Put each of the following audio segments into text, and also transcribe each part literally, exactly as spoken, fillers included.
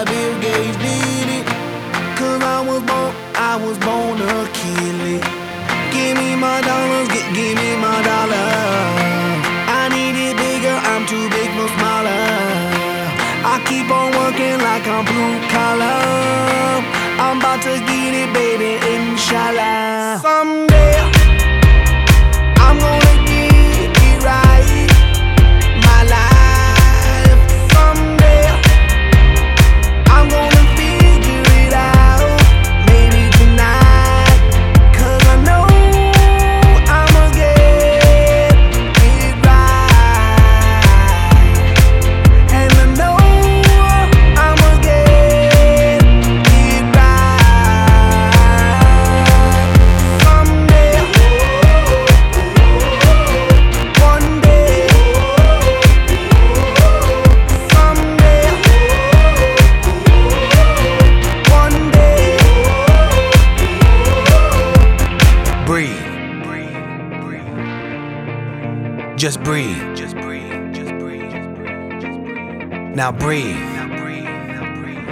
like Bill Gates did it. Cause I was born, I was born to kill it. Give me my dollars, give, give me my dollars. I need it bigger, I'm too big for smaller. I keep on working like I'm blue collar. I'm about to get it, baby, inshallah. Someday I'm gonna get it right. My life. Someday I'm gonna figure it out. Maybe tonight. Cause I know I'ma get it right. And I know I'ma get it right. Someday, one day, someday, one day. Breathe. Just breathe. Just breathe. Just breathe. Just breathe. Just breathe. Now breathe. Now breathe. Now breathe.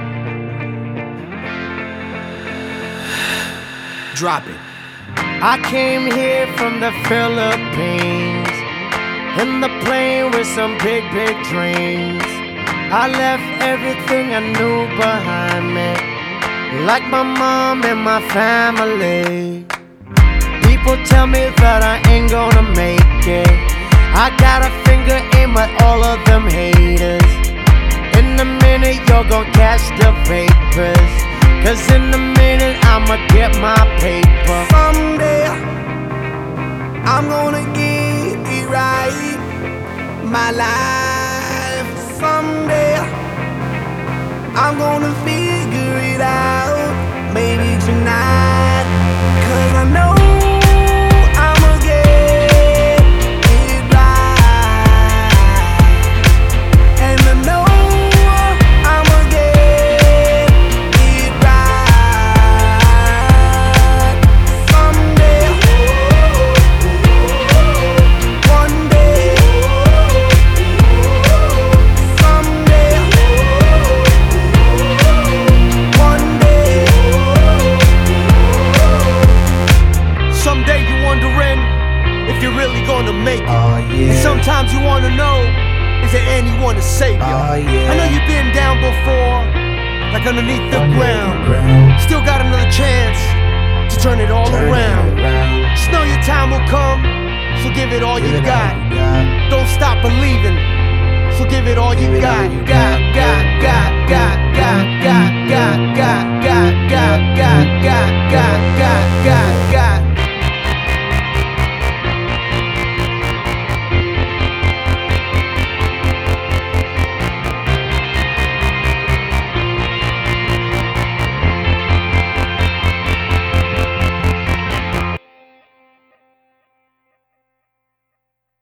Drop it. I came here from the Philippines in the plane with some big, big dreams. I left everything I knew behind me, like my mom and my family. People tell me that I ain't gonna make it. I got a finger aim at all of them haters. In a minute you're gonna catch the vapors, cause in a minute I'ma get my paper. Someday I'm gonna get it right. My life. Someday I'm gonna figure it out. Maybe tonight. Cause I know I'ma get it right. And I know I'ma get it right. Someday, one day, someday, one day. Someday you're wondering if you're really gonna make it. Oh, yeah. And sometimes you wanna know, is there anyone to save you? Oh, yeah. I know you've been down before, like underneath the ground. ground. Still got another chance to turn it all Turn it around. around. Just know your time will come, so give it all Give you it all got. you got. Don't stop believing, so give it all Give you it all got. you got.